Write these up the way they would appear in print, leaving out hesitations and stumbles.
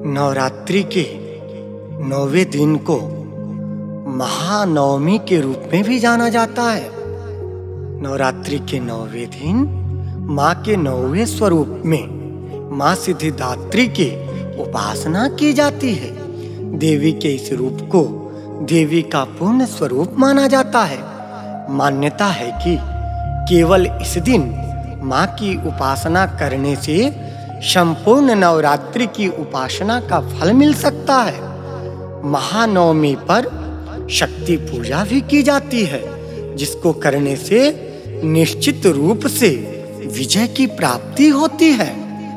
नवरात्रि के 9वें दिन को महानवमी के रूप में भी जाना जाता है। नवरात्रि के 9वें दिन माँ के 9वें स्वरूप में माँ सिद्धिदात्री की उपासना की जाती है। देवी के इस रूप को देवी का पूर्ण स्वरूप माना जाता है। मान्यता है कि केवल इस दिन माँ की उपासना करने से संपूर्ण नवरात्रि की उपासना का फल मिल सकता है। महानवमी पर शक्ति पूजा भी की जाती है, जिसको करने से निश्चित रूप से विजय की प्राप्ति होती है।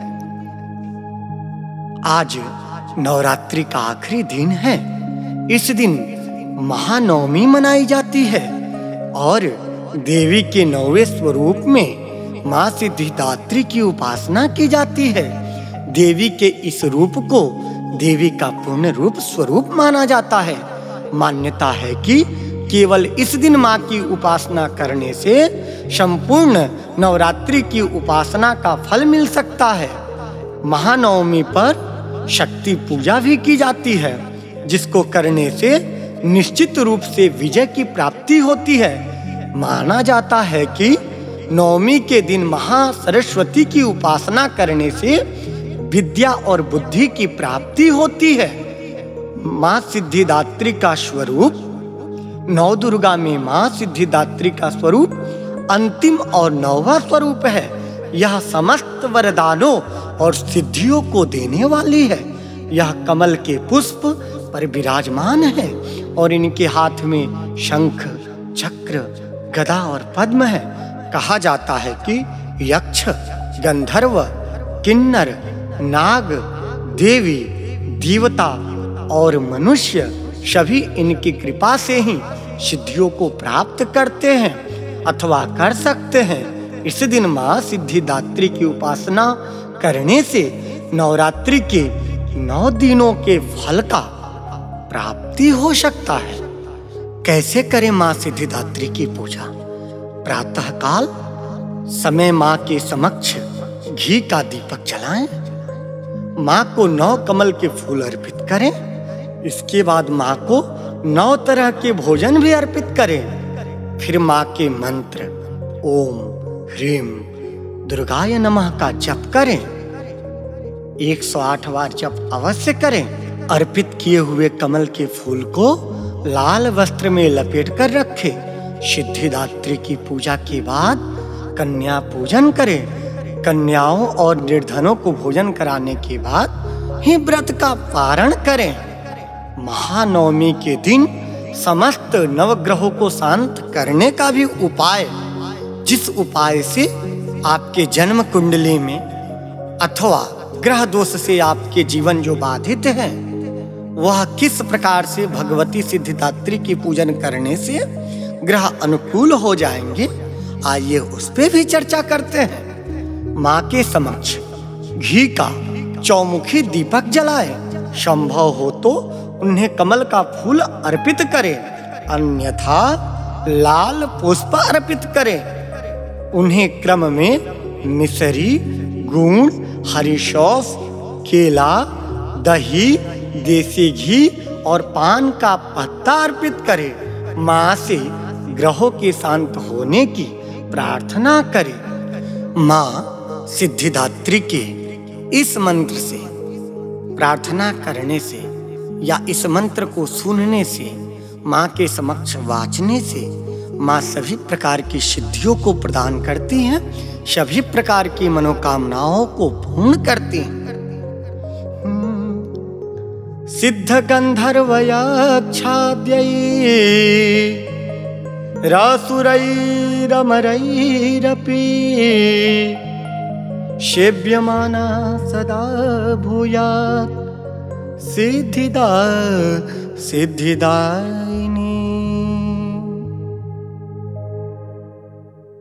आज नवरात्रि का आखिरी दिन है। इस दिन महानवमी मनाई जाती है और देवी के 9वें स्वरूप में माँ सिद्धिदात्री की उपासना की जाती है। देवी के इस रूप को देवी का पूर्ण रूप स्वरूप माना जाता है। मान्यता है कि केवल इस दिन माँ की उपासना करने से संपूर्ण नवरात्रि की उपासना का फल मिल सकता है। महानवमी पर शक्ति पूजा भी की जाती है, जिसको करने से निश्चित रूप से विजय की प्राप्ति होती है। माना जाता है कि नवमी के दिन महासरस्वती की उपासना करने से विद्या और बुद्धि की प्राप्ति होती है। माँ सिद्धिदात्री का स्वरूप नवदुर्गा में माँ सिद्धिदात्री का स्वरूप अंतिम और 9वां स्वरूप है। यह समस्त वरदानों और सिद्धियों को देने वाली है। यह कमल के पुष्प पर विराजमान है और इनके हाथ में शंख, चक्र, गदा और पद्म है। कहा जाता है कि यक्ष, गंधर्व, किन्नर, नाग, देवी, देवता और मनुष्य सभी इनकी कृपा से ही सिद्धियों को प्राप्त करते हैं अथवा कर सकते हैं। इस दिन माँ सिद्धिदात्री की उपासना करने से नवरात्रि के 9 दिनों के फल का प्राप्ति हो सकता है। कैसे करें माँ सिद्धिदात्री की पूजा? प्रातः काल समय माँ के समक्ष घी का दीपक जलाएं। माँ को 9 कमल के फूल अर्पित करें। इसके बाद माँ को 9 तरह के भोजन भी अर्पित करें। फिर माँ के मंत्र ओम ह्रीम दुर्गाय नमः का जप करें। 108 बार जप अवश्य करें। अर्पित किए हुए कमल के फूल को लाल वस्त्र में लपेट कर रखें। सिद्धिदात्री की पूजा के बाद कन्या पूजन करें। कन्याओं और निर्धनों को भोजन कराने के बाद ही व्रत का पारण करें। महानवमी के दिन समस्त नवग्रहों को शांत करने का भी उपाय, जिस उपाय से आपके जन्म कुंडली में अथवा ग्रह दोष से आपके जीवन जो बाधित है, वह किस प्रकार से भगवती सिद्धिदात्री की पूजन करने से ग्रह अनुकूल हो जाएंगे, आइए उस पे भी चर्चा करते हैं। माँ के समक्ष घी का चौमुखी दीपक जलाएं। संभव हो तो उन्हें कमल का फूल अर्पित करें, अन्यथा लाल पुष्प अर्पित करें। उन्हें क्रम में मिश्री, गुड़, हरी सौंफ, केला, दही, देसी घी और पान का पत्ता अर्पित करें। माँ से ग्रहों के शांत होने की प्रार्थना करें। माँ सिद्धिदात्री के इस मंत्र से प्रार्थना करने से या इस मंत्र को सुनने से, माँ के समक्ष वाचने से माँ सभी प्रकार की सिद्धियों को प्रदान करती हैं, सभी प्रकार की मनोकामनाओं को पूर्ण करती हैं। सिद्ध गंधर्वयाच्छाद्यै रासुरैरमरैरपि सेव्यमाना सदा भूयात् सिद्धिदायिनी